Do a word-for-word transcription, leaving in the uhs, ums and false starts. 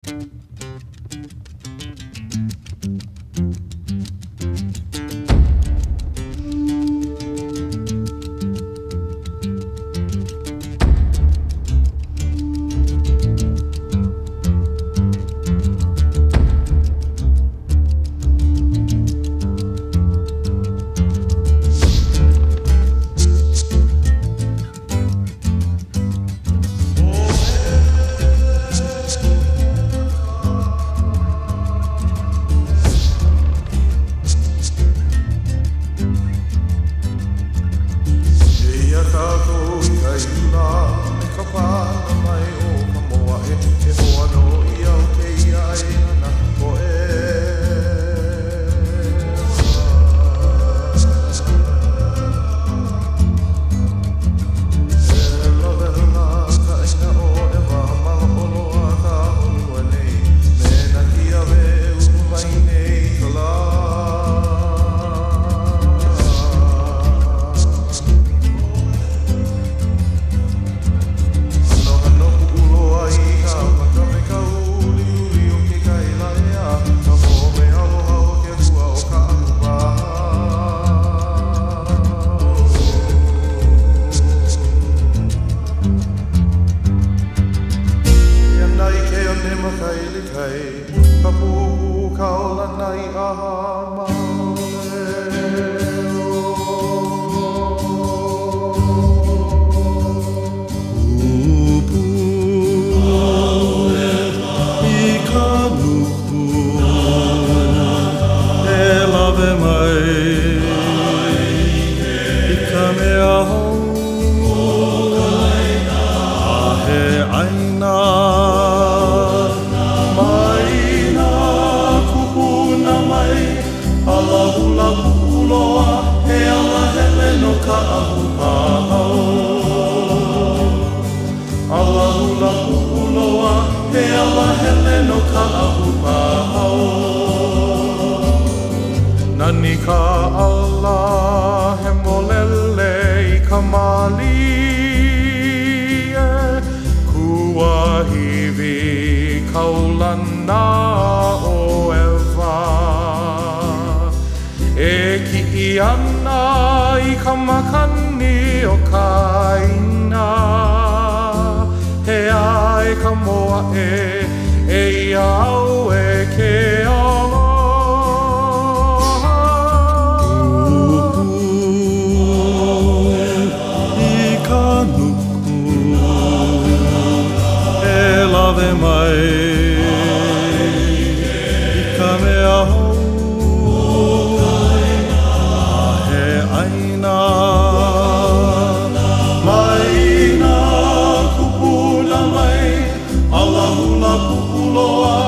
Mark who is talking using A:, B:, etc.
A: Ka puhu kaola nai aha maoleo. Upu I ka nuku e lawe mai I ka mea hou a he aina hula kuloa he ala hele no ka ahu pahau. Ala hula kuloa he ala hele no ka ahu pahau. Nani ka ala he molele I ka mali e kua hiwi kaulana o ewa. E ki'i ana I ka makani o ka ina he ai ka moa e e iau e ke aloha. I ka nuku e lawe mai I ka mea hou aina mai na kupuna mai ala hula kupuloa